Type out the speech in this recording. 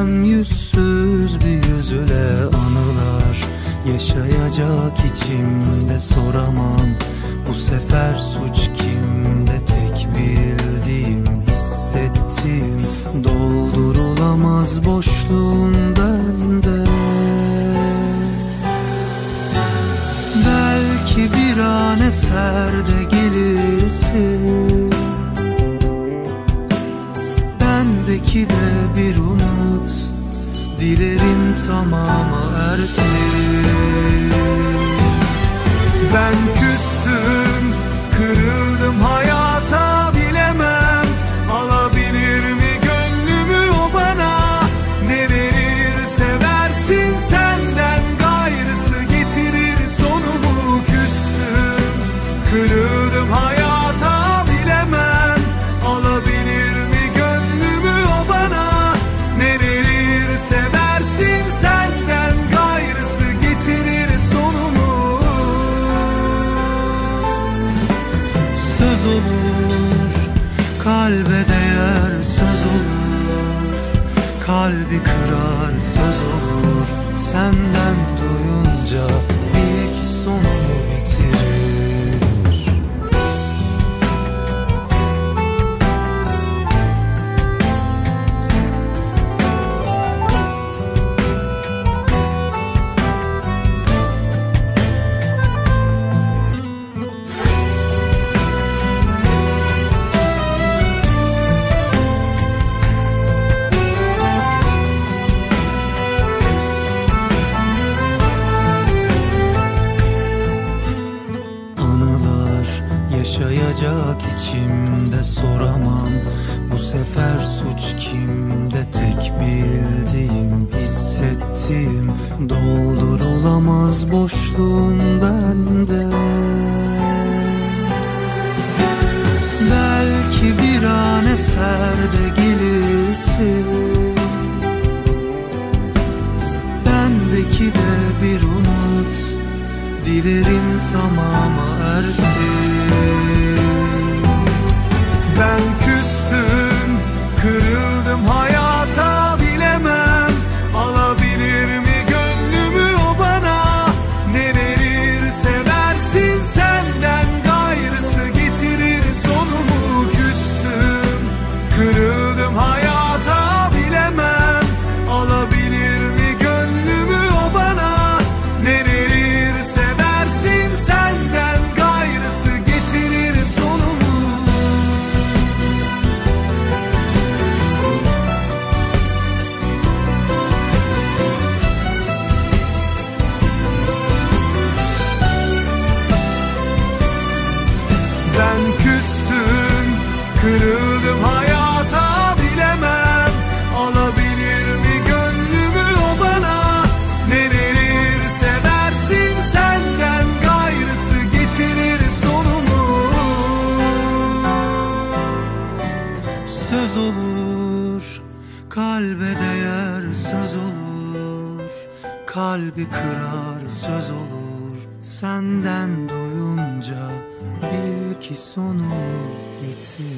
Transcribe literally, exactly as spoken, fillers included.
Gülen yüzsüz bir yüzüle anılar yaşayacak içimde, soramam bu sefer suç kimde. Tek bildiğim, hissettiğim, doldurulamaz boşluğun bende. Belki bir an eser de gelirsin, bendeki de bir umut, dilerim tamama ersin. Ben küstüm, kırıldım hayata, bilemem alabilir mi gönlümü o bana. Ne verirse versin, senden gayrısı getirir sonumu. Küstüm, kırıldım hayata, bilemem alabilir mi gönlümü o bana. Ne verirse versin, senden gayrısı getirir sonumu. Söz olur, kalbe değer söz olur, kalbi kırar söz olur. Senden duyunca bil ki sonumu bitirir. Yaşayacak içimde, soramam bu sefer suç kimde. Tek bildiğim, hissettiğim, doldurulamaz boşluğun bende. Belki bir an eser de gelirsin, bendeki de bir umut, dilerim tamama ersin. Ben küstüm, kırıldım hayata, bilemem alabilir mi gönlümü o bana. Ne verirse versin, senden gayrısı getirir sonumu. Küstüm, kırıldım hayata, bilemem alabilir mi gönlümü o bana. Ne verirse versin, senden gayrısı getirir sonumu. Ben küstüm, kırıldım hayata, bilemem alabilir mi gönlümü o bana. Ne verirse versin, senden gayrısı getirir sonumu. Söz olur, kalbe değer söz olur, kalbi kırar söz olur. Senden duyunca bil ki sonu getir.